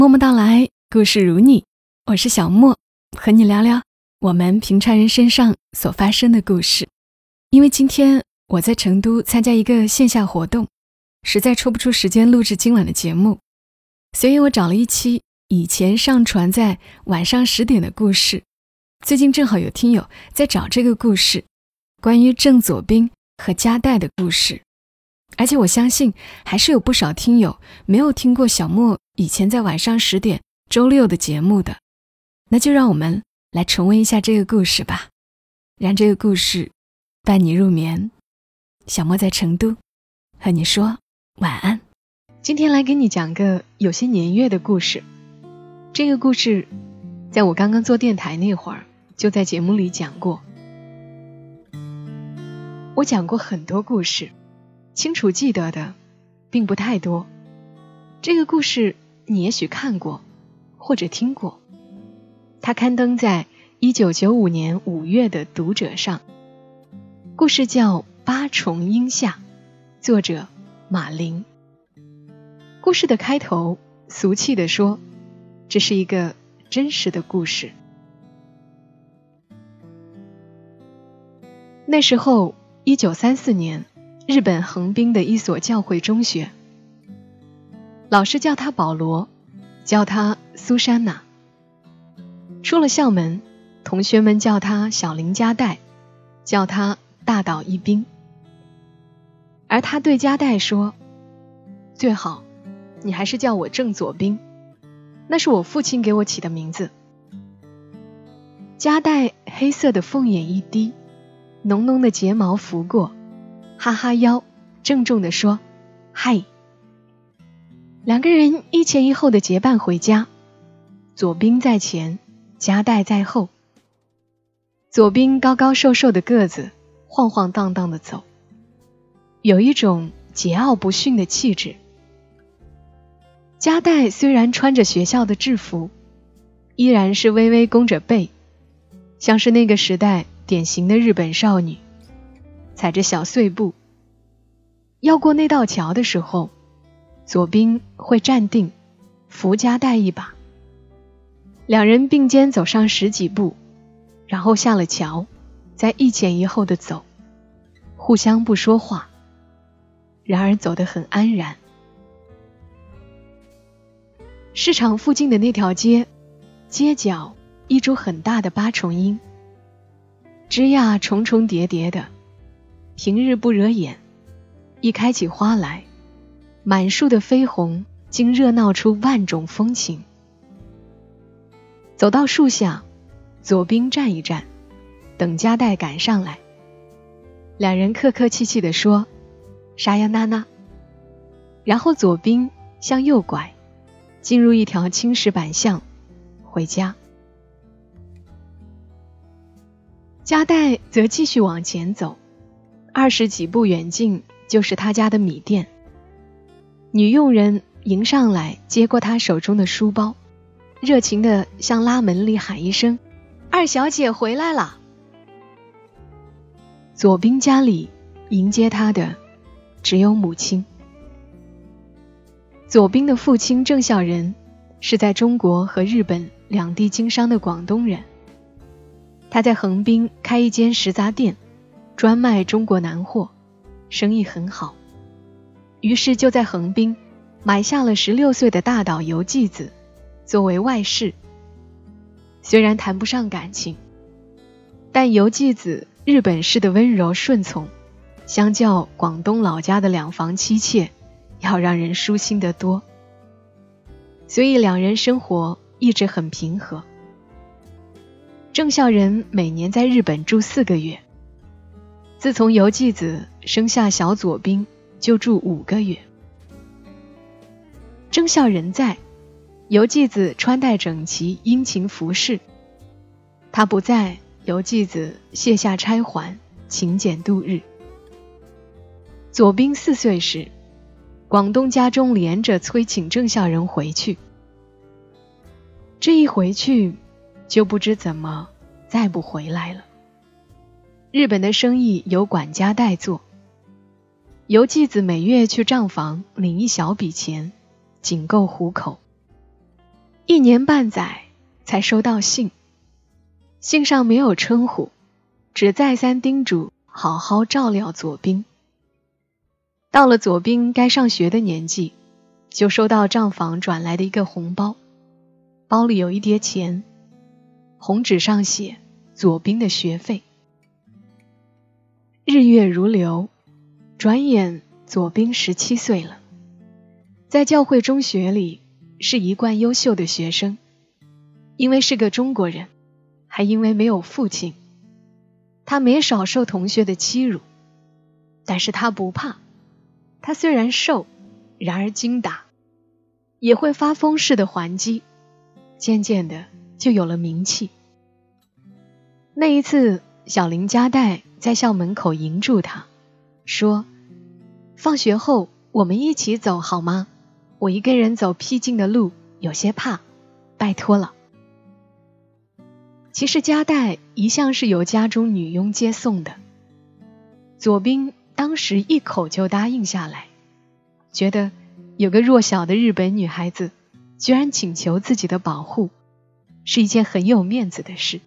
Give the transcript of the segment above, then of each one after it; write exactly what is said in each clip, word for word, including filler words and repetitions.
默默到来，故事如你，我是小莫，和你聊聊我们平常人身上所发生的故事。因为今天我在成都参加一个线下活动，实在抽不出时间录制今晚的节目，所以我找了一期以前上传在晚上十点的故事。最近正好有听友在找这个故事，关于郑佐彬和加代的故事，而且我相信还是有不少听友没有听过小莫以前在晚上十点周六的节目的，那就让我们来重温一下这个故事吧，让这个故事伴你入眠。小莫在成都和你说晚安。今天来给你讲个有些年月的故事，这个故事在我刚刚做电台那会儿就在节目里讲过。我讲过很多故事，清楚记得的并不太多，这个故事你也许看过或者听过，它刊登在一九九五年五月的读者上。故事叫八重阴下，作者马林。故事的开头俗气地说，这是一个真实的故事。那时候一九三四年，日本横滨的一所教会中学，老师叫他保罗，叫他苏珊娜。出了校门，同学们叫他小林加代，叫他大岛一兵。而他对加代说，最好你还是叫我郑佐彬，那是我父亲给我起的名字。加代黑色的凤眼一低，浓浓的睫毛拂过，哈哈腰，郑重地说嗨。两个人一前一后的结伴回家，佐彬在前，加代在后。佐彬高高瘦瘦的个子，晃晃荡荡地走，有一种桀骜不驯的气质。加代虽然穿着学校的制服，依然是微微弓着背，像是那个时代典型的日本少女，踩着小碎步。要过那道桥的时候，佐彬会站定，扶加代一把。两人并肩走上十几步，然后下了桥，再一前一后的走，互相不说话，然而走得很安然。市场附近的那条街，街角一株很大的八重樱，枝桠重重叠叠的，平日不惹眼，一开起花来，满树的绯红竟热闹出万种风情。走到树下，佐彬站一站，等加代赶上来。两人客客气气地说沙呀娜娜，然后佐彬向右拐，进入一条青石板巷，回家。加代则继续往前走，二十几步远近就是他家的米店。女佣人迎上来，接过他手中的书包，热情地向拉门里喊一声，二小姐回来了。佐彬家里迎接他的只有母亲。佐彬的父亲郑孝仁是在中国和日本两地经商的广东人，他在横滨开一间食杂店，专卖中国南货，生意很好。于是就在横滨买下了十六岁的大岛由纪子作为外室。虽然谈不上感情，但由纪子日本式的温柔顺从，相较广东老家的两房妻妾要让人舒心得多，所以两人生活一直很平和。郑孝仁每年在日本住四个月，自从由纪子生下小佐彬就住五个月。郑孝仁在，由纪子穿戴整齐，殷勤服侍；他不在，由纪子卸下钗环，勤俭度日。佐彬四岁时，广东家中连着催请郑孝仁回去。这一回去，就不知怎么再不回来了。日本的生意由管家代做，由纪子每月去账房领一小笔钱，仅够糊口。 一年半载才收到信，信上没有称呼，只再三叮嘱好好照料左冰。到了左冰该上学的年纪，就收到账房转来的一个红包，包里有一叠钱，红纸上写左冰的学费。日月如流，转眼左冰十七岁了，在教会中学里是一贯优秀的学生，因为是个中国人，还因为没有父亲，他没少受同学的欺辱，但是他不怕，他虽然瘦，然而精打，也会发疯似的还击，渐渐的就有了名气。那一次，小林加代在校门口迎住他，说：放学后我们一起走好吗？我一个人走僻静的路有些怕，拜托了。其实加代一向是由家中女佣接送的，左冰当时一口就答应下来，觉得有个弱小的日本女孩子居然请求自己的保护，是一件很有面子的事。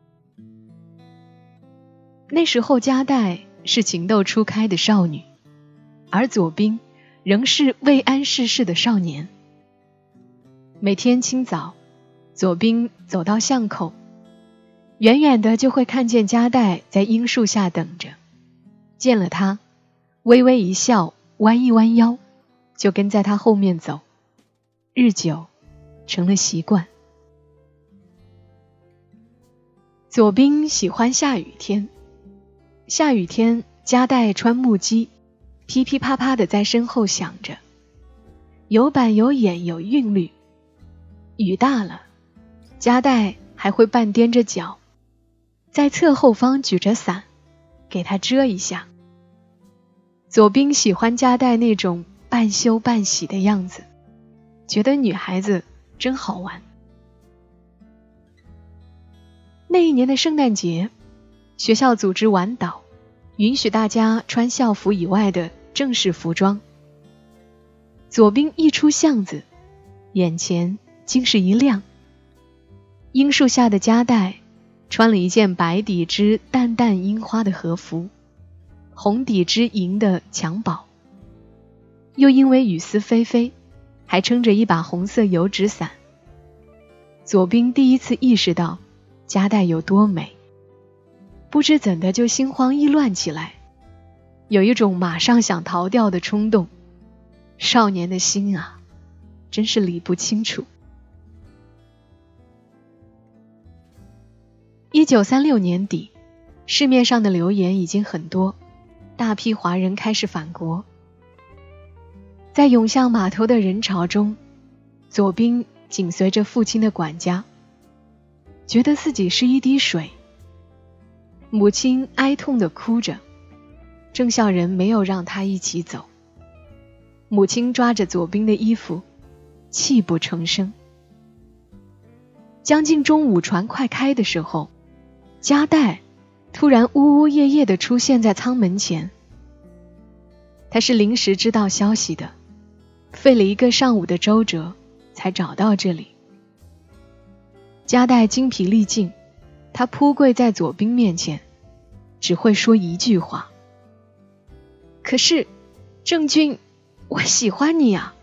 那时候加代是情窦初开的少女，而左冰仍是未谙世事的少年。每天清早，左冰走到巷口，远远的就会看见加代在樱树下等着，见了他，微微一笑，弯一弯腰，就跟在他后面走，日久成了习惯。左冰喜欢下雨天，下雨天加代穿木屐，噼噼啪啪的在身后响着，有板有眼有韵律。雨大了，加代还会半踮着脚，在侧后方举着伞，给他遮一下。左冰喜欢加代那种半羞半喜的样子，觉得女孩子真好玩。那一年的圣诞节，学校组织晚祷，允许大家穿校服以外的正式服装。左冰一出巷子，眼前竟是一亮，樱树下的加代穿了一件白底织淡淡樱花的和服，红底织银的襁褓，又因为雨丝霏霏，还撑着一把红色油纸伞。左冰第一次意识到加代有多美，不知怎的就心慌意乱起来，有一种马上想逃掉的冲动。少年的心啊，真是理不清楚。一九三六年底，市面上的流言已经很多，大批华人开始返国。在涌向码头的人潮中，左冰紧随着父亲的管家，觉得自己是一滴水。母亲哀痛地哭着，郑孝仁没有让他一起走。母亲抓着左冰的衣服，泣不成声。将近中午船快开的时候，加代突然呜呜咽咽地出现在舱门前。他是临时知道消息的，费了一个上午的周折才找到这里。加代精疲力尽，他扑跪在左冰面前，只会说一句话：可是郑君，我喜欢你啊。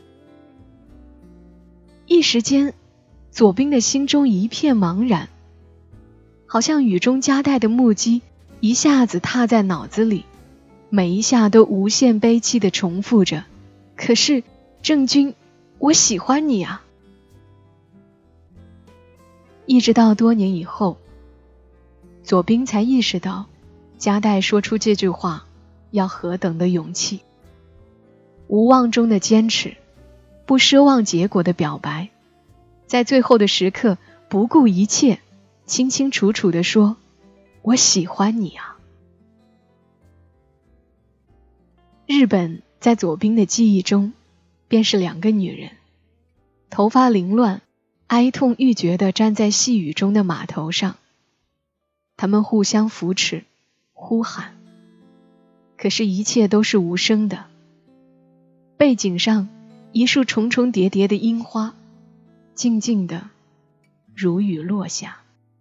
一时间，左冰的心中一片茫然，好像雨中加代的木屐一下子踏在脑子里，每一下都无限悲戚地重复着：可是郑君，我喜欢你啊。一直到多年以后，左冰才意识到加代说出这句话要何等的勇气。无望中的坚持，不奢望结果的表白，在最后的时刻不顾一切，清清楚楚地说：我喜欢你啊。日本在左冰的记忆中便是两个女人，头发凌乱，哀痛欲绝地站在细雨中的码头上，她们互相扶持呼喊，可是一切都是无声的。背景上一束重重叠叠的樱花， 静静的如雨落下。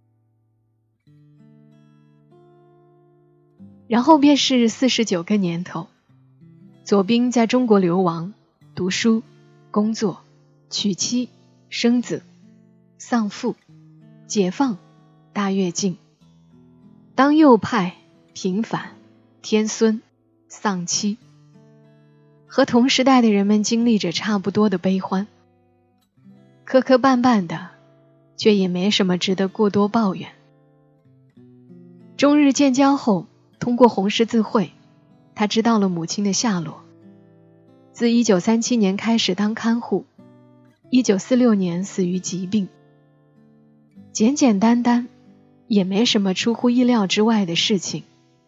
然后便是四十九个年头，左彬在中国流亡，读书、工作、娶妻、生子、丧父、解放、大跃进，当右派、平反、天孙、丧妻，和同时代的人们经历着差不多的悲欢，磕磕绊绊的，却也没什么值得过多抱怨。中日建交后，通过红十字会，他知道了母亲的下落。自一九三七年开始当看护，一九四六年死于疾病。简简单单，也没什么出乎意料之外的事情。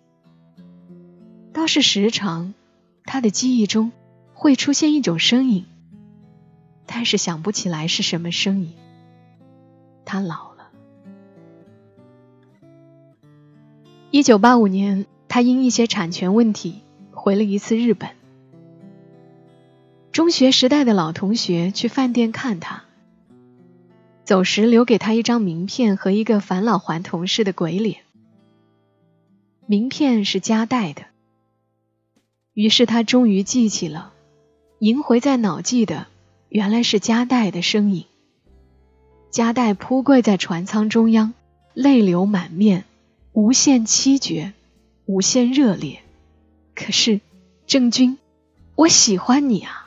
倒是时常，他的记忆中会出现一种声音，但是想不起来是什么声音。他老了。一九八五年，他因一些产权问题回了一次日本。中学时代的老同学去饭店看他，走时留给他一张名片和一个返老还童似的鬼脸。名片是夹带的，于是他终于记起了，萦回在脑际的原来是夹带的身影。夹带铺跪在船舱中央，泪流满面，无限凄绝，无限热烈。可是，郑钧，我喜欢你啊！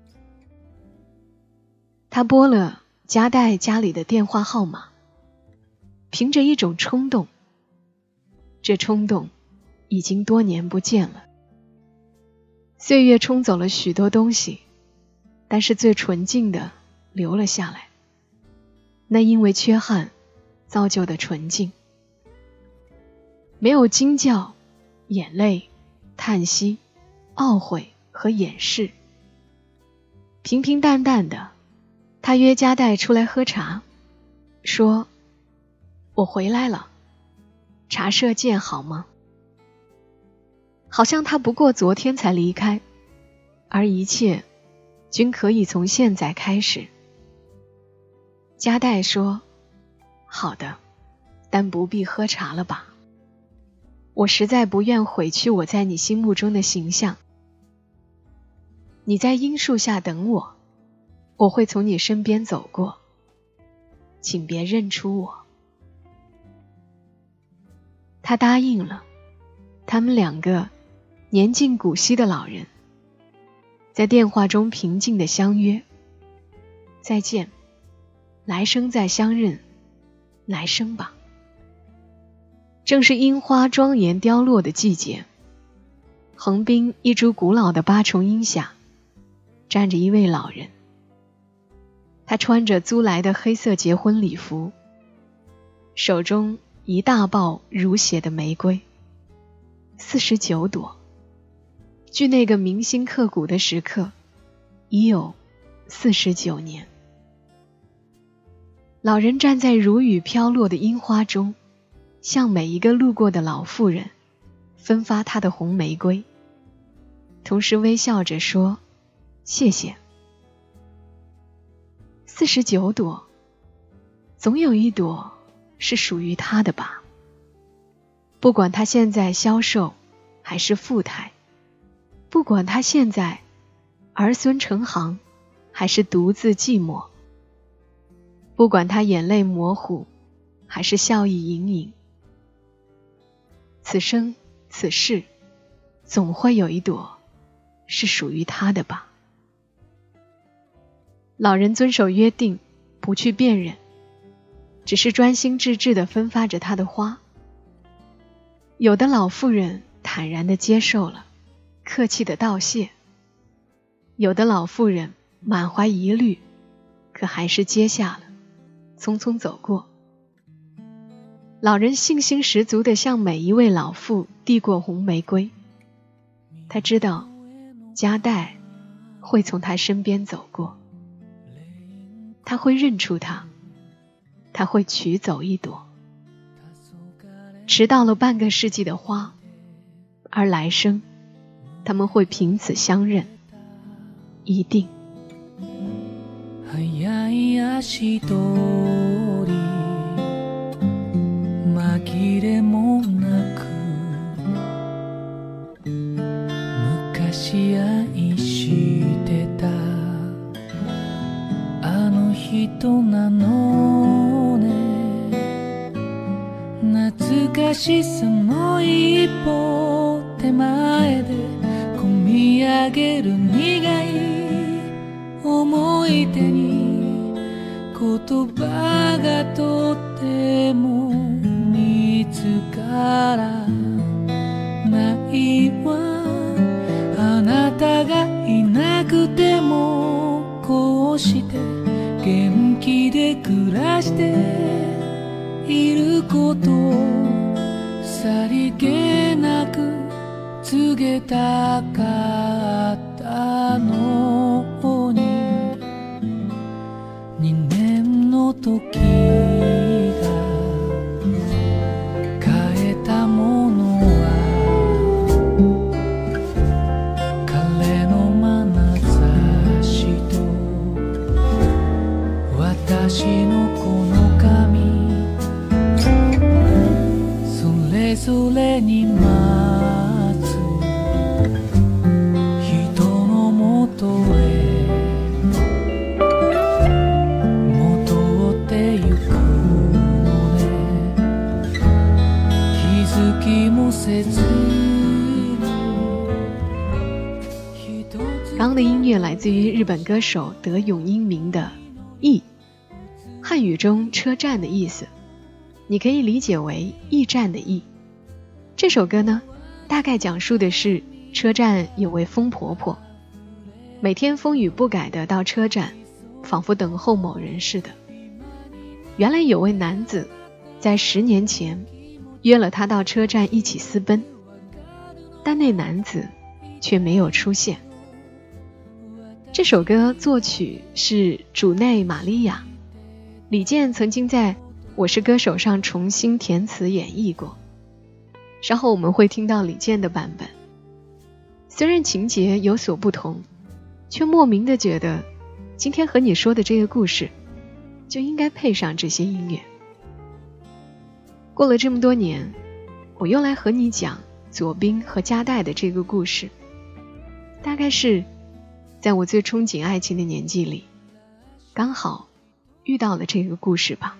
他拨了夹带家里的电话号码，凭着一种冲动，这冲动已经多年不见了。岁月冲走了许多东西，但是最纯净的留了下来，那因为缺憾造就的纯净，没有惊叫、眼泪、叹息、懊悔和掩饰。平平淡淡的，他约夹带出来喝茶，说：我回来了，茶社见好吗？好像他不过昨天才离开，而一切均可以从现在开始。夹带说：好的，但不必喝茶了吧？我实在不愿毁去我在你心目中的形象。你在樱树下等我，我会从你身边走过，请别认出我。他答应了。他们两个年近古稀的老人，在电话中平静地相约：再见，来生再相认，来生吧。正是樱花庄严凋落的季节，横滨一株古老的八重樱下，站着一位老人。他穿着租来的黑色结婚礼服，手中一大抱如血的玫瑰，四十九朵。距那个铭心刻骨的时刻，已有四十九年。老人站在如雨飘落的樱花中，向每一个路过的老妇人分发他的红玫瑰，同时微笑着说：谢谢。四十九朵，总有一朵是属于他的吧。不管他现在消瘦还是富态，不管他现在儿孙成行还是独自寂寞，不管他眼泪模糊还是笑意盈盈，此生此世总会有一朵是属于他的吧。老人遵守约定，不去辨认，只是专心致志地分发着他的花。有的老妇人坦然地接受了，客气地道谢；有的老妇人满怀疑虑，可还是接下了，匆匆走过。老人信心十足地向每一位老妇递过红玫瑰，他知道夹带会从他身边走过，他会认出他，他会取走一朵。迟到了半个世纪的花，而来生他们会凭此相认，一定。 早い足取り紛れもなく昔愛してたあの人なのね懐かしさの一歩手前でこみ上げる苦い思い出に言葉がとっても見つからないわあなたがいなくてもこうして元気で暮らしていることをさりげなく告げたかったのに二年の時が変えたものは彼の眼差しと私のこの髪それぞれに待つ人のもとへ戻ってゆくのね気づきもせず刚刚的音乐来自于日本歌手德永英明的驿，汉语中车站的意思，你可以理解为驿站的驿。这首歌呢，大概讲述的是车站有位疯婆婆，每天风雨不改地到车站，仿佛等候某人似的。原来有位男子在十年前约了她到车站一起私奔，但那男子却没有出现。这首歌作曲是主内玛利亚，李健曾经在《我是歌手》上重新填词演绎过，稍后我们会听到李健的版本。虽然情节有所不同，却莫名的觉得今天和你说的这个故事就应该配上这些音乐。过了这么多年，我又来和你讲左冰和加代的这个故事，大概是在我最憧憬爱情的年纪里，刚好遇到了这个故事吧。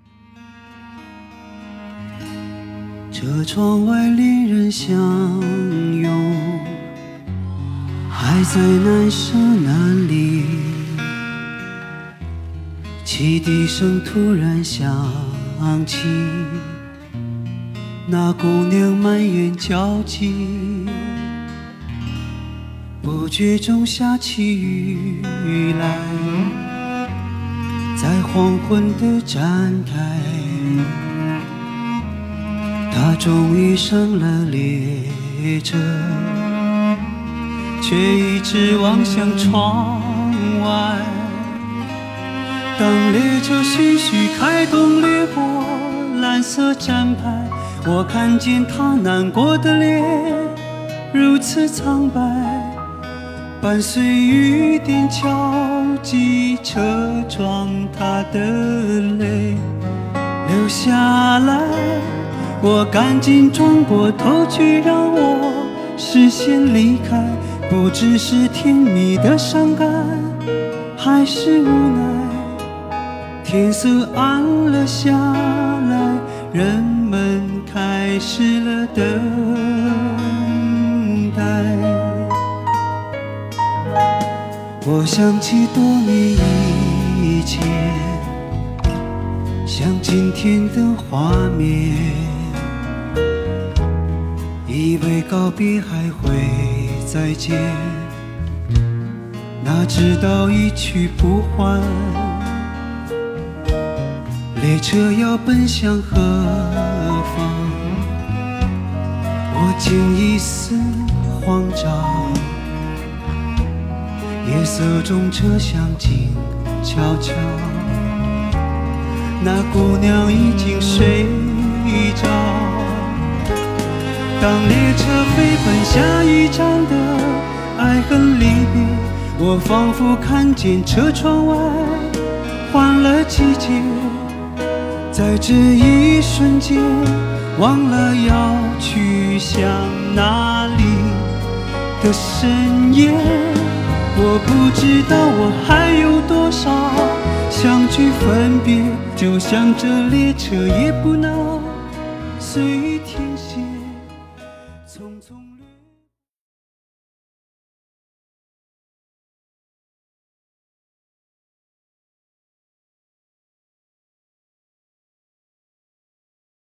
车窗外恋人相拥，还在难舍难离，汽笛声突然响起，那姑娘满眼焦急，不觉中下起雨来，在黄昏的站台，他终于上了列车，却一直望向窗外。当列车徐徐开动，掠过蓝色站牌，我看见他难过的脸如此苍白，伴随雨点敲击车窗，他的泪流下来。我赶紧转过头去，让我视线离开，不知是甜蜜的伤感还是无奈。天色暗了下来，人们开始了等待。我想起多年以前，像今天的画面，以为告别还会再见，哪知道一去不还。列车要奔向何方？我竟一丝慌张。夜色中车厢静悄悄，那姑娘已经睡着。当列车飞奔下一站的爱恨离别，我仿佛看见车窗外了季节，在这一瞬间忘了要去向哪里的深夜。我不知道我还有多少相聚分别，就像这列车也不能随天。